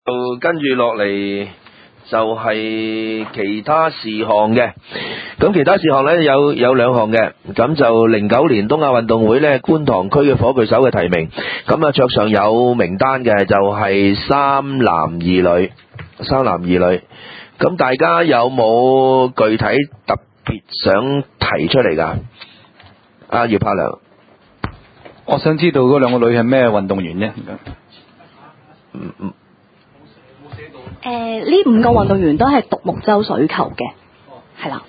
跟住落嚟就係其他事項嘅，咁其他事項呢有兩項嘅，咁就09年東亞運動會呢觀塘區嘅火炬手嘅提名，咁啊桌上有名單嘅就係三男二女，咁大家有冇具體特別想提出嚟㗎？阿姚柏良， 我想知道嗰兩個女係咩運動員呢？ 呢5個運動員都係獨木舟水球嘅，係啦。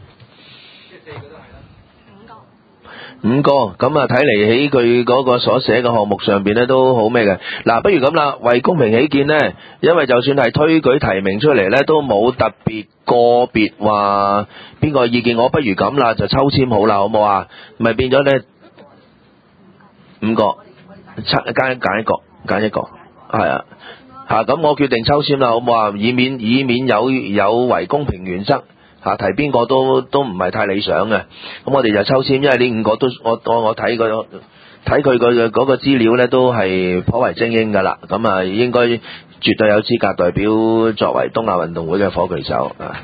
五個，咁啊睇嚟喺佢嗰個所寫嘅項目上邊咧都好咩嘅。嗱，不如咁啦，為公平起見呢，因為就算係推舉提名出嚟咧，都冇特別個別話邊個意見，我不如咁啦，就抽籤好啦，好冇啊？咪變咗咧5個，揀一個，係啊。咁我決定抽籤啦，好唔好啊？以免有違公平原則，提邊個都唔係太理想嘅。咁我哋就抽籤，因為呢5個都我睇佢嗰個資料咧，都係頗為精英噶啦。咁啊，應該絕對有資格代表作為東亞運動會嘅火炬手啊。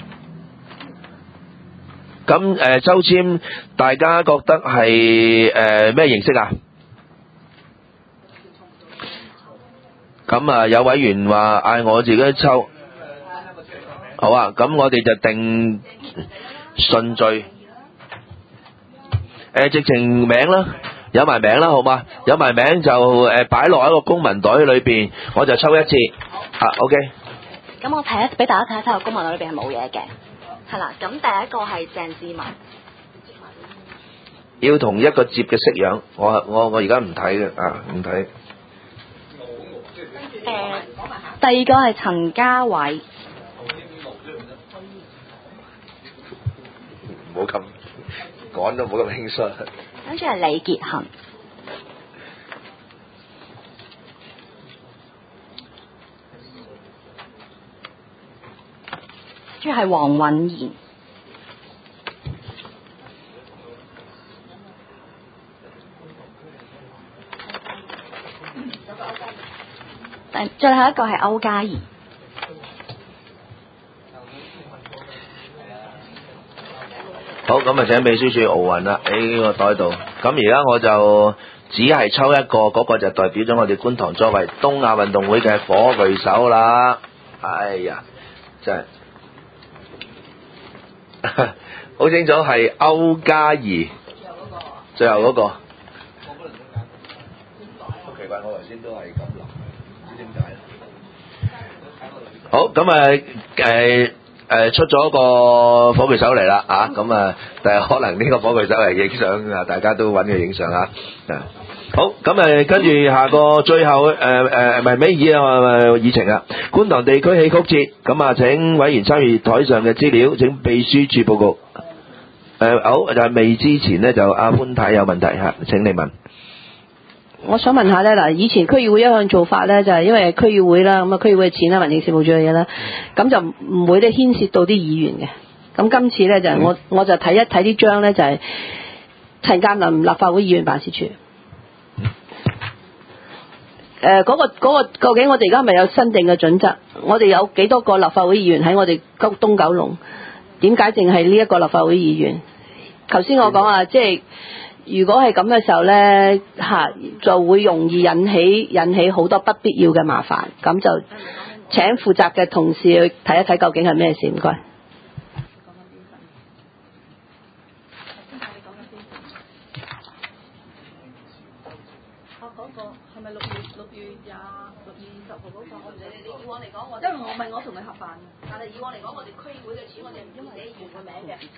咁抽籤，大家覺得係咩形式啊？咁啊，有委員話嗌我自己抽，好啊，咁我哋就定順序，直情名啦，有埋名啦，好嘛？有埋名就擺落一個公民袋裏邊，我就抽一次。OK。 咁我俾大家睇一睇個公民袋裏邊係冇嘢嘅，係啦。咁第一個係鄭志文， 要同一個接嘅式樣，我而家唔睇嘅，唔睇。 第二個係陳家偉， 唔好咁講都唔好咁輕率。 跟住係李傑恒，跟住係黃允賢，最後一個係歐嘉怡。 好，咁啊請秘書處奧運啦，喺個袋度。咁而家我就只係抽一個，嗰個就代表咗我哋觀塘作為東亞運動會嘅火炬手啦。哎呀，真係好清楚係歐嘉怡，最後嗰個。好奇怪，我頭先都係咁諗，唔知點解。好，咁出咗個火炬手嚟啦，咁但係可能呢個火炬手係影相啊，大家都揾佢影相啊。好，咁跟住下個最後尾議程啊，觀塘地區戲曲節，咁啊請委員參與台上嘅資料，請秘書處報告。好，就係未之前呢，就阿潘太有問題嚇，請你問。 我想問下咧，嗱，以前區議會一向做法咧，就係因為區議會啦，咁啊區議會嘅錢啦，民政事務處嘅嘢啦，咁就唔會咧牽涉到啲議員嘅。咁今次咧就係我就睇一睇啲章咧，就係陳鑑林立法會議員辦事處。嗰個究竟我哋而家係咪有新定嘅準則？我哋有幾多個立法會議員喺我哋東九龍？點解淨係呢一個立法會議員？頭先我講啊，即係。如果係咁嘅時候呢，就會容易引起好多不必要嘅麻煩，咁就請負責嘅同事去睇一睇究竟係咩事，唔該。嗰個係咪6月20號嗰個？你以往嚟講，因為我唔係我同佢合辦，但係以往嚟講，我哋區議會嘅錢，我哋唔會寫議員個名嘅。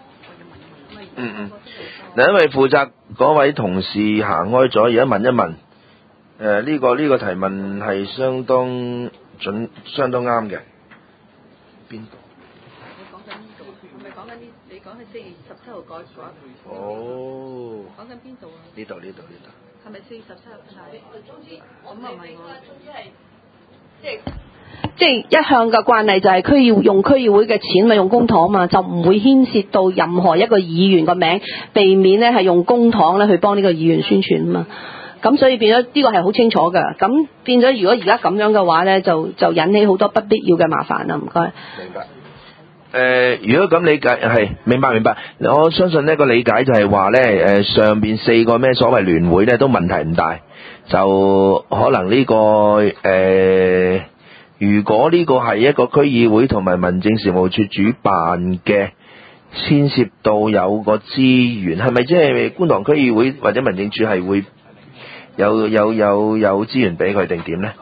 嗱，因為負責嗰位同事行開咗，而家問一問，呢個提問係相當準，相當啱嘅。邊度？ 我講緊呢度，唔係講緊呢？你講係4月17號改。 哦。 講緊邊度啊？ 呢度。 係咪4月17號？總之，咁唔係我。總之係即係一向嘅慣例就係用區議會嘅錢咪用公帑嘛，就唔會牽涉到任何一個議員個名，避免咧係用公帑咧去幫呢個議員宣傳啊嘛。 咁所以變咗呢個係好清楚㗎。咁變咗如果而家咁樣嘅話咧，就引起好多不必要嘅麻煩啦。唔該。 明白。如果咁理解係明白，我相信呢個理解就係話咧，上邊4個咩所謂聯會咧都問題唔大，就可能呢個如果呢個係一個區議會同埋民政事務處主辦嘅，牽涉到有個資源，係咪即係觀塘區議會或者民政處係會有資源俾佢定點咧？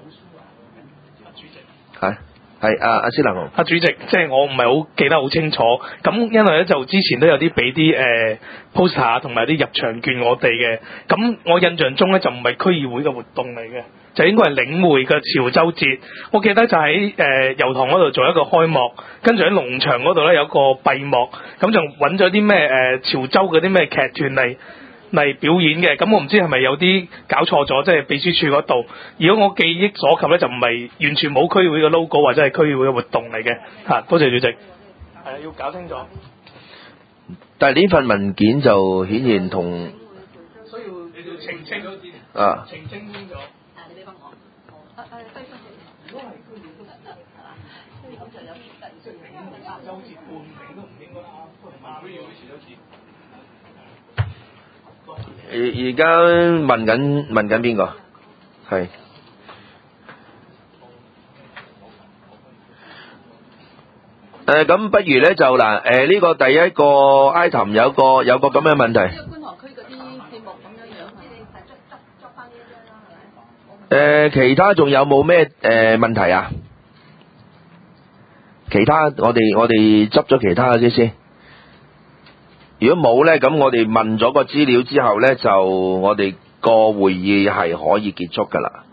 係阿施立雄。 主席，即係我唔係好記得好清楚。咁因為咧就之前都有啲俾啲poster 同埋啲入場券我哋嘅。咁我印象中咧就唔係區議會嘅活動嚟嘅，就應該係領匯嘅潮州節。我記得就喺油塘嗰度做一個開幕，跟住喺農場嗰度咧有個閉幕，咁就揾咗啲咩潮州嗰啲咩劇團嚟表演嘅。咁我唔知係咪有啲搞錯咗，即係秘書處嗰度。如果我記憶所及咧，就唔係完全冇區議會嘅 logo 或者係區議會嘅活動嚟嘅。多謝主席。要搞清楚。 但係呢份文件就顯然同需要你要澄清咗先。澄清清楚。 你俾翻我。 如果係區議會都唔得，係嘛？咁就有即係名潮州節半名都唔應該啱，都唔啱區議會潮州節。 而家問緊邊個？係咁不如咧就嗱呢個第一個 item 有個咁嘅問題。 觀塘區嗰啲節目咁樣樣，即係執翻呢一張啦，係咪？ 其他仲有冇咩問題啊？其他我哋執咗其他嘅先。如果冇咧，咁我哋問咗個資料之後咧，就我哋個會議係可以結束噶啦。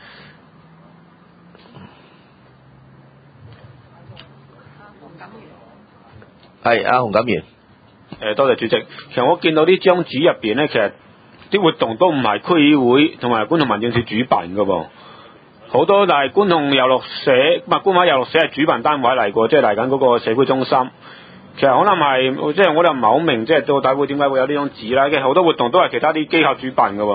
係阿洪錦元。 多謝主席。其實我見到呢張紙入邊咧，其實啲活動都唔係區議會同埋觀塘民政處主辦噶噃，好多但係觀塘遊樂社觀華遊樂社係主辦單位嚟過，即係嚟緊嗰個社區中心。其實可能係，即係我哋唔係好明，即係到底會點解會有呢張紙啦？其實好多活動都係其他啲機構主辦噶喎。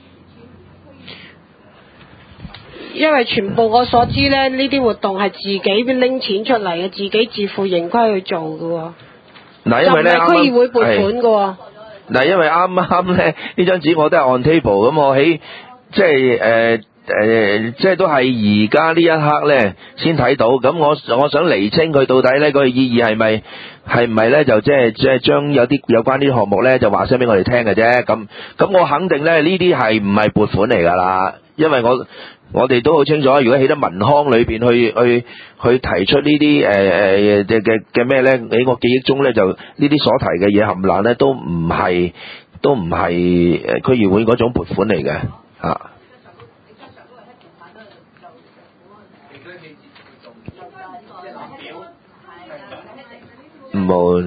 因為全部我所知咧，呢啲活動係自己拎錢出嚟嘅，自己自負盈虧去做嘅喎。 嗱，因為咧就唔係區議會撥款嘅喎。 嗱，因為啱啱咧呢張紙我都係 on table，咁我喺即係即係都係而家呢一刻咧先睇到，咁我想釐清佢到底咧個意義係唔係咧，就即係將有關呢啲項目咧就話聲俾我哋聽嘅啫。咁我肯定咧呢啲係唔係撥款嚟㗎啦，因為我哋都好清楚，如果喺得民康裏邊去提出呢啲嘅咩咧，喺我記憶中咧就呢啲所提嘅嘢冚唪唥咧都唔係區議會嗰種撥款嚟嘅嚇。冇。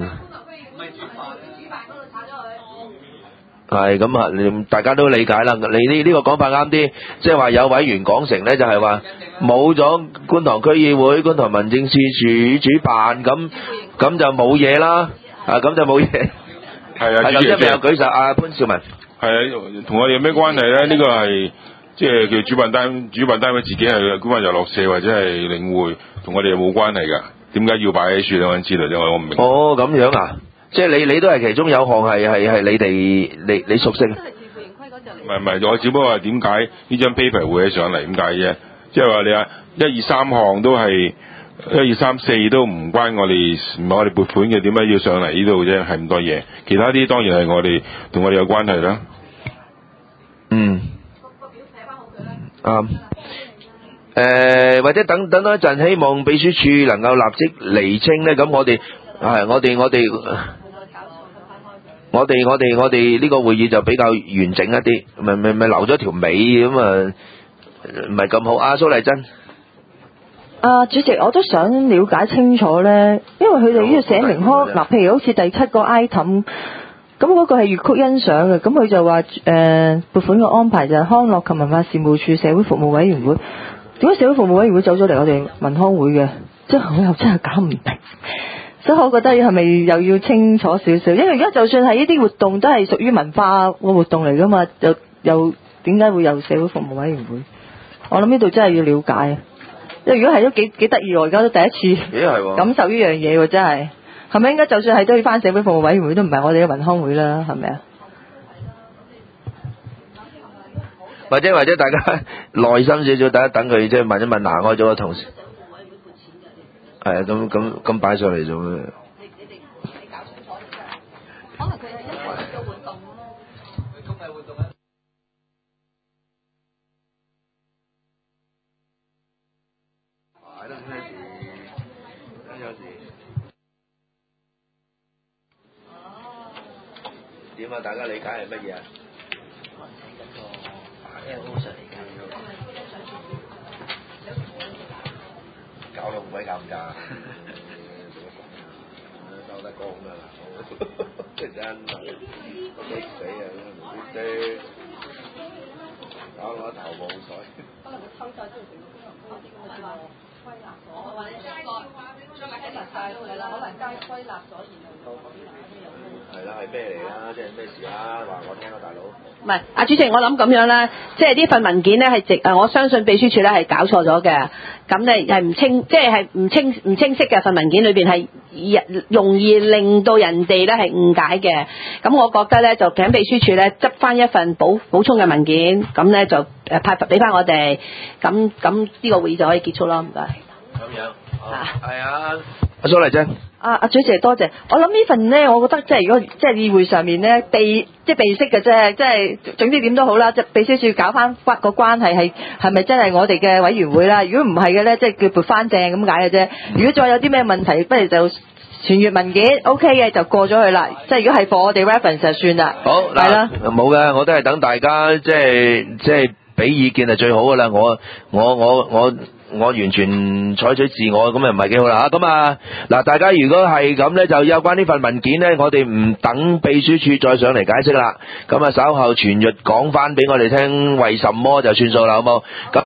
係咁啊！大家都理解啦。你呢個講法啱啲，即係話有委員講成咧，就係話冇咗觀塘區議會、觀塘民政事處主辦，咁就冇嘢啦。咁就冇嘢。 係啊， 係咁，即係有舉手。阿潘兆文。 係啊，同我哋有咩關係咧？呢個係即係叫主辦單位自己係觀華遊樂社或者係領匯，同我哋冇關係㗎。點解要擺喺處兩個字嚟啫？我唔明。 哦，咁樣啊！即係你都係其中有項係你熟悉。 唔係，我只不過話點解呢張 paper 會起上嚟？點解啫？即係話你話1、2、3項都係1、2、3、4都唔關我哋撥款嘅，點解要上嚟呢度啫？係咁多嘢，其他啲當然係同我哋有關係啦。 嗯。啱。或者等多一陣，希望秘書處能夠立即釐清咧。咁我哋呢個會議就比較完整一啲，咪留咗條尾咁啊，唔係咁好。阿蘇麗珍。 主席，我都想了解清楚咧，因為佢哋呢度寫明康嗱，譬如好似第7個 item，咁嗰個係粵曲欣賞嘅，咁佢就話撥款嘅安排就係康樂及文化事務處社會服務委員會。點解社會服務委員會走咗嚟我哋民康會嘅？即係我又真係搞唔明，所以我覺得係咪又要清楚少少？因為而家就算係呢啲活動都係屬於文化個活動嚟噶嘛，又點點解會有社會服務委員會？我諗呢度真係要了解啊！因為如果係都幾得意喎，而家都第一次感受呢樣嘢喎，真係咪應該就算係都要翻社會服務委員會，都唔係我哋嘅民康會啦，係咪啊？ 或者大家耐心少少，等佢即係問一問行開咗個同事。係啊，咁擺上嚟做咩？ 可能佢係一齊做活動咯。綜藝活動啊！ 係啦，有時點啊？大家理解係乜嘢啊？因為通常嚟講，搞到唔鬼尷尬，收得工㗎啦，真係激死啊！唔知啫，搞到一頭霧水。可能佢抽曬出嚟點啊？歸納咗，或者將喺埋曬都係啦，可能歸納咗然後係啦，係咩嚟啊？即係咩事啊？話我聽啊，大佬。 唔係，阿主席，我諗咁樣啦，即係呢份文件咧係我相信秘書處咧係搞錯咗嘅，咁咧係唔清，即係唔清晰嘅份文件裏邊係容易令到人哋咧係誤解嘅，咁我覺得咧就請秘書處咧執翻一份補充嘅文件，咁咧就派俾翻我哋，咁呢個會議就可以結束啦，唔該。 咁樣，係啊，阿蘇麗珍。 阿主席多謝，我諗呢份呢，我覺得即係如果即係議會上面呢，備識嘅啫，即係總之點都好啦，即係秘書處搞翻個關係係咪真係我哋嘅委員會啦？如果唔係嘅呢，即係叫撥翻正咁解嘅啫。如果再有啲咩問題，不如就傳閱文件 OK 嘅就過咗去啦。即係如果係 for 我哋 reference 就算啦。 好，係啦，冇嘅，我都係等大家即係俾意見係最好噶啦。我完全採取自我，咁又唔係幾好啦。咁嗱，大家如果係咁呢，就有關呢份文件呢，我哋唔等秘書處再上嚟解釋啦。咁稍後傳閱講翻俾我哋聽，為什麼就算數啦，好冇？咁